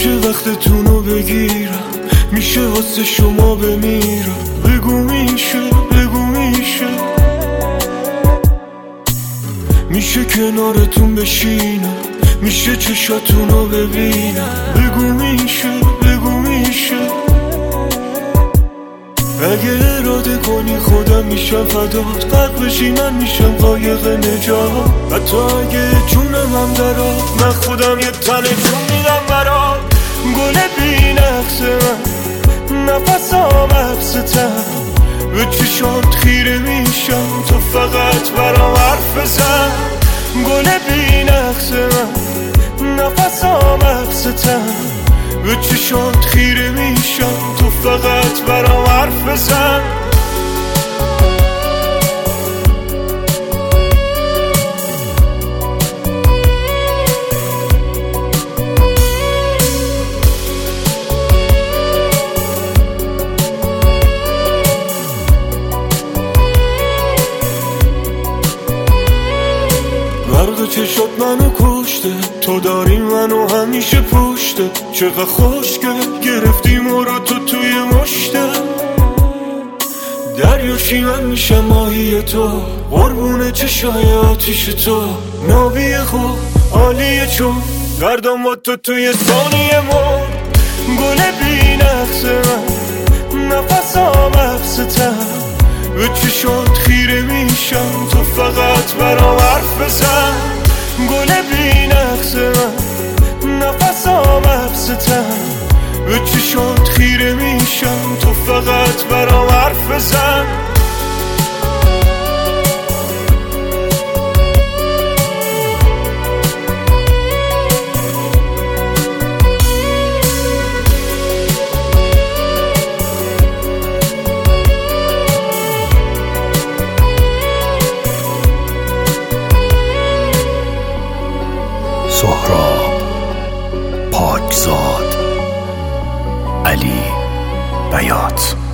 میشه وقتتونو بگیرم، میشه واسه شما بمیرم. بگو میشه، بگو میشه، میشه کنارتون بشینم، میشه چشاتونو ببینم. بگو میشه، بگو میشه، اگه اراده کنی خودم میشم فدات. غرق بشی من میشم قایق نجات. حتی اگه جونم هم درات، من خودم یه تنه جون میدم برات. گل بی نقص من، نفسام حبستم، به چشات خیره میشم، تو فقط برام حرف بزن. گل بی نقص من، نفسام حبستم، به چشات خیره میشم، تو فقط برام حرف بزن. برق چشات منو کشته، تو داری منو همیشه پشته. چقدر خوشگل گرفتی مرا تو توی مشته. دریاشی من میشم ماهی تو، قربون چشای آتیش تو. نابی خوب عالیه چون گردم با تو توی ثانیه مر. گل بی نقص من، نفسام حبستم، به چشات خیره میشم، تو فقط برام حرف بزن. گل بی نقص من، نفسام حبستم، به چشات خیره میشم، تو فقط برام حرف بزن. سهراب پاکزاد، علی بیات.